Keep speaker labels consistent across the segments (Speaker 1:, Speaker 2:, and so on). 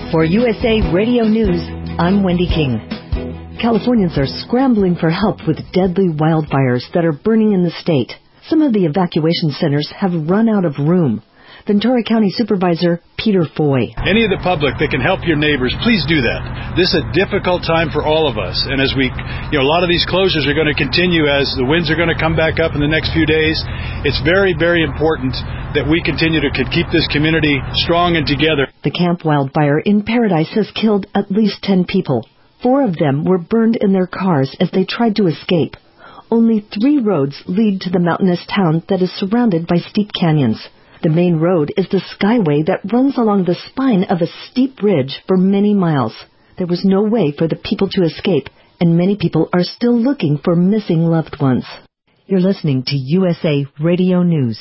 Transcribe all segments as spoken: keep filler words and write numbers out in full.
Speaker 1: For U S A Radio News, I'm Wendy King. Californians are scrambling for help with deadly wildfires that are burning in the state. Some of the evacuation centers have run out of room. Ventura County Supervisor Peter Foy.
Speaker 2: Any of the public that can help your neighbors, please do that. This is a difficult time for all of us. And as we, you know, a lot of these closures are going to continue as the winds are going to come back up in the next few days. It's very, very important that we continue to keep this community strong and together.
Speaker 1: The Camp Wildfire in Paradise has killed at least ten people. Four of them were burned in their cars as they tried to escape. Only three roads lead to the mountainous town that is surrounded by steep canyons. The main road is the Skyway that runs along the spine of a steep ridge for many miles. There was no way for the people to escape, and many people are still looking for missing loved ones. You're listening to U S A Radio News.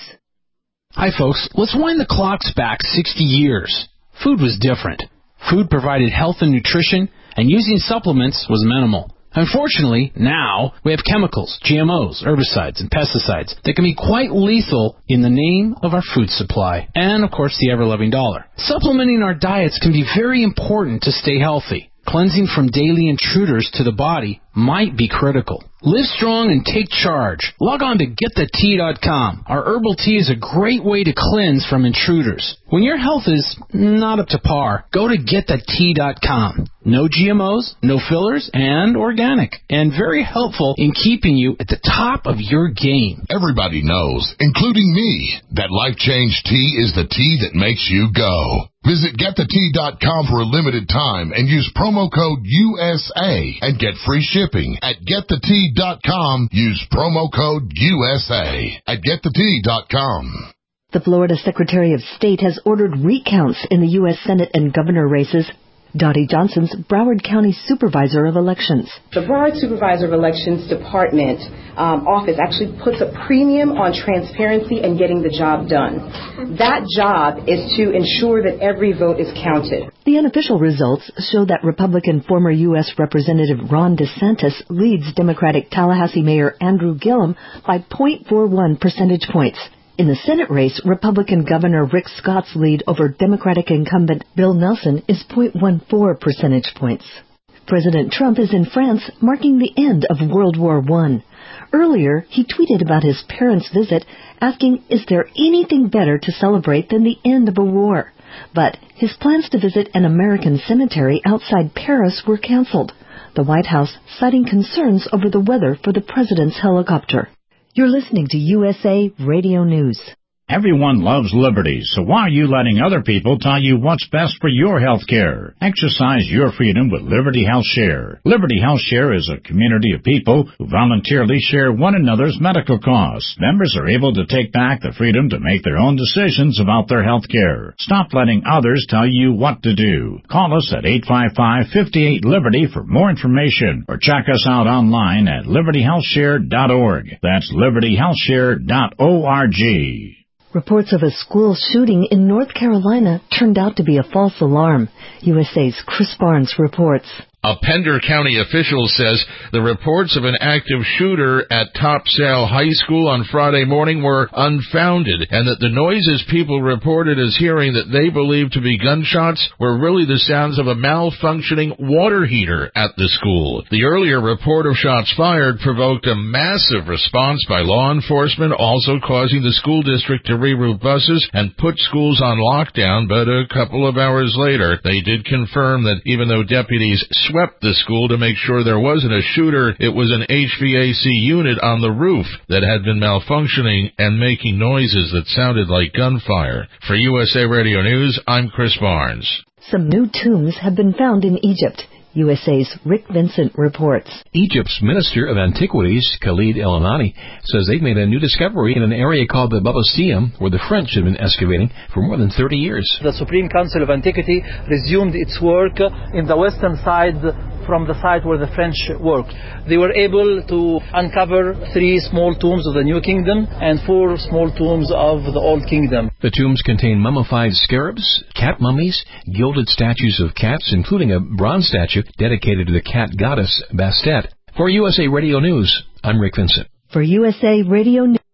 Speaker 3: Hi, folks. Let's wind the clocks back sixty years. Food was different. Food provided health and nutrition, and using supplements was minimal. Unfortunately, now we have chemicals, G M Os, herbicides, and pesticides that can be quite lethal in the name of our food supply and, of course, the ever-loving dollar. Supplementing our diets can be very important to stay healthy. Cleansing from daily intruders to the body might be critical. Live strong and take charge. Log on to get the tea dot com. Our herbal tea is a great way to cleanse from intruders. When your health is not up to par, go to get the tea dot com. No G M Os, no fillers, and organic. And very helpful in keeping you at the top of your game.
Speaker 4: Everybody knows, including me, that Life Change Tea is the tea that makes you go. Visit get the tea dot com for a limited time and use promo code U S A and get free shipping. At get the tea dot com, use promo code U S A at get the tea dot com.
Speaker 1: The Florida Secretary of State has ordered recounts in the U S Senate and governor races. Dottie Johnson's Broward County Supervisor of Elections.
Speaker 5: The Broward Supervisor of Elections Department um, office actually puts a premium on transparency and getting the job done. That job is to ensure that every vote is counted.
Speaker 1: The unofficial results show that Republican former U S Representative Ron DeSantis leads Democratic Tallahassee Mayor Andrew Gillum by zero point four one percentage points. In the Senate race, Republican Governor Rick Scott's lead over Democratic incumbent Bill Nelson is zero point one four percentage points. President Trump is in France, marking the end of World War One. Earlier, he tweeted about his parents' visit, asking, is there anything better to celebrate than the end of a war? But his plans to visit an American cemetery outside Paris were canceled. The White House citing concerns over the weather for the president's helicopter. You're listening to U S A Radio News.
Speaker 6: Everyone loves liberty, so why are you letting other people tell you what's best for your health care? Exercise your freedom with Liberty Health Share. Liberty Health Share is a community of people who voluntarily share one another's medical costs. Members are able to take back the freedom to make their own decisions about their health care. Stop letting others tell you what to do. Call us at eight five five, five eight, Liberty for more information, or check us out online at liberty health share dot org. That's liberty health share dot org.
Speaker 1: Reports of a school shooting in North Carolina turned out to be a false alarm. U S A's Chris Barnes reports.
Speaker 4: A Pender County official says the reports of an active shooter at Topsail High School on Friday morning were unfounded, and that the noises people reported as hearing that they believed to be gunshots were really the sounds of a malfunctioning water heater at the school. The earlier report of shots fired provoked a massive response by law enforcement, also causing the school district to reroute buses and put schools on lockdown, but a couple of hours later, they did confirm that even though deputies swept the school to make sure there wasn't a shooter, it was an H V A C unit on the roof that had been malfunctioning and making noises that sounded like gunfire. For U S A Radio News, I'm Chris Barnes.
Speaker 1: Some new tombs have been found in Egypt. U S A's Rick Vincent reports.
Speaker 7: Egypt's Minister of Antiquities, Khalid El Anani, says they've made a new discovery in an area called the Babasiyum, where the French have been excavating for more than thirty years.
Speaker 8: The Supreme Council of Antiquity resumed its work in the western side from the site where the French worked. They were able to uncover three small tombs of the New Kingdom and four small tombs of the Old Kingdom.
Speaker 7: The tombs contain mummified scarabs, cat mummies, gilded statues of cats, including a bronze statue dedicated to the cat goddess Bastet. For U S A Radio News, I'm Rick Vincent.
Speaker 1: For U S A Radio News.